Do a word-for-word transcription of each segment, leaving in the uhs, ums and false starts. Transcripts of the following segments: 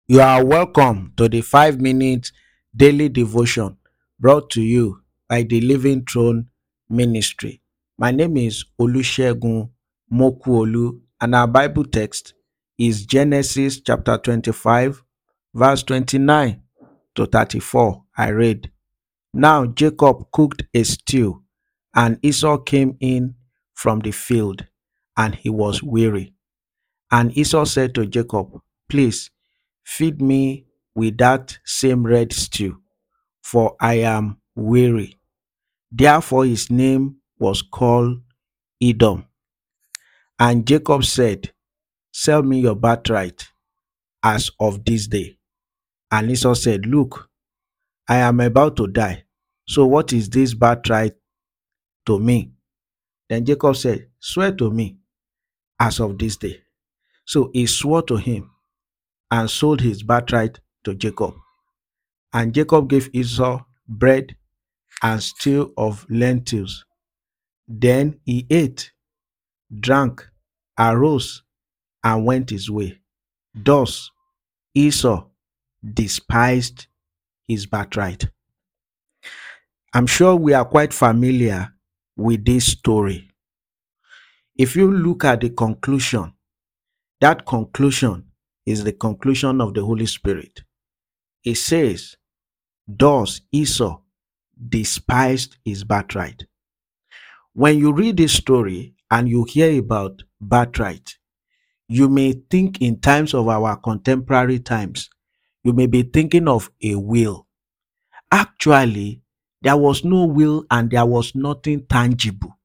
You are welcome to the five minute daily devotion brought to you by the Living Throne Ministry. My name is Olusegun Mokuolu, and our Bible text is Genesis chapter twenty-five, verse twenty-nine to thirty-four. I read, Now Jacob cooked a stew, and Esau came in from the field, and he was weary. And Esau said to Jacob, Please feed me with that same red stew, for I am weary. Therefore his name was called Edom. And Jacob said, Sell me your birthright as of this day. And Esau said, Look, I am about to die. So what is this birthright to me? Then Jacob said, Swear to me as of this day. So he swore to him and sold his birthright to Jacob. And Jacob gave Esau bread and stew of lentils. Then he ate, drank, arose, and went his way. Thus Esau despised his birthright. I'm sure we are quite familiar with this story. If you look at the conclusion, that conclusion is the conclusion of the Holy Spirit. It says, Thus Esau despised his birthright. When you read this story and you hear about birthright, you may think in times of our contemporary times, you may be thinking of a will. Actually, there was no will and there was nothing tangible.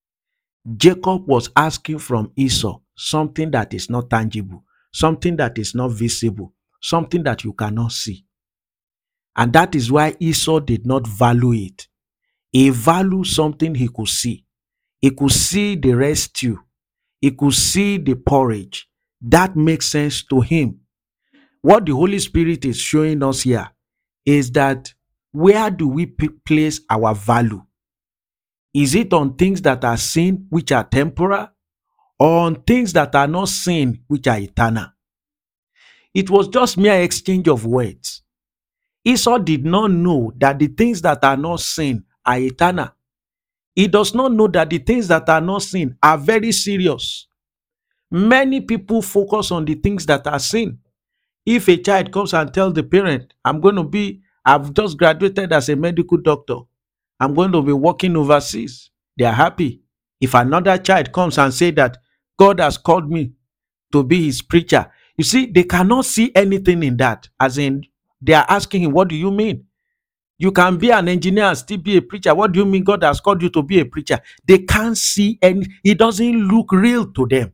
Jacob was asking from Esau something that is not tangible, something that is not visible, something that you cannot see. And that is why Esau did not value it. He valued something he could see. He could see the red stew. He could see the porridge. That makes sense to him. What the Holy Spirit is showing us here is that where do we p- place our value? Is it on things that are seen, which are temporal, or on things that are not seen, which are eternal? It was just mere exchange of words. Esau did not know that the things that are not seen are eternal. He does not know that the things that are not seen are very serious. Many people focus on the things that are seen. If a child comes and tells the parent, I'm going to be, I've just graduated as a medical doctor, I'm going to be working overseas, they are happy. If another child comes and says that God has called me to be his preacher, you see, they cannot see anything in that. As in, they are asking him, what do you mean? You can be an engineer and still be a preacher. What do you mean God has called you to be a preacher? They can't see any, it doesn't look real to them.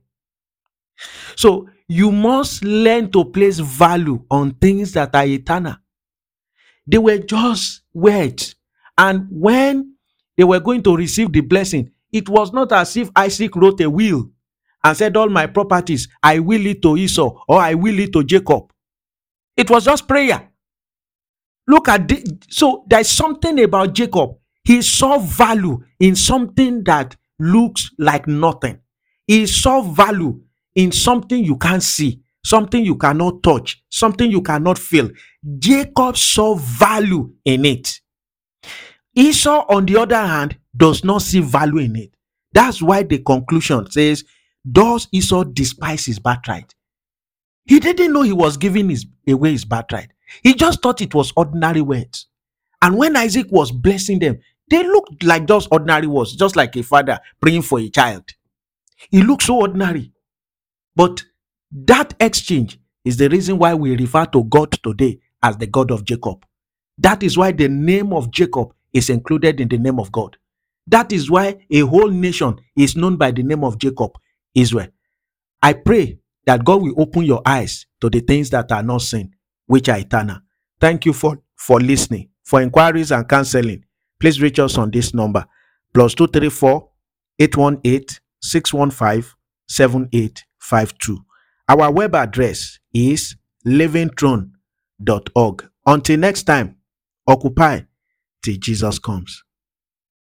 So you must learn to place value on things that are eternal. They were just words. And when they were going to receive the blessing, it was not as if Isaac wrote a will and said, all my properties, I will it to Esau or I will it to Jacob. It was just prayer. Look at this. So there's something about Jacob. He saw value in something that looks like nothing. He saw value in something you can't see, something you cannot touch, something you cannot feel. Jacob saw value in it. Esau, on the other hand, does not see value in it. That's why the conclusion says, does Esau despise his birthright? He didn't know he was giving his, away his birthright. He just thought it was ordinary words. And when Isaac was blessing them, they looked like just ordinary words, just like a father praying for a child. It looked so ordinary. But that exchange is the reason why we refer to God today as the God of Jacob. That is why the name of Jacob is included in the name of God. That is why a whole nation is known by the name of Jacob, Israel. I pray that God will open your eyes to the things that are not seen, which are eternal. Thank you for, for listening. For inquiries and counseling, please reach us on this number, plus two three four, eight one eight, six one five, seven eight five two. Our web address is living throne dot org. Until next time, occupy till Jesus comes.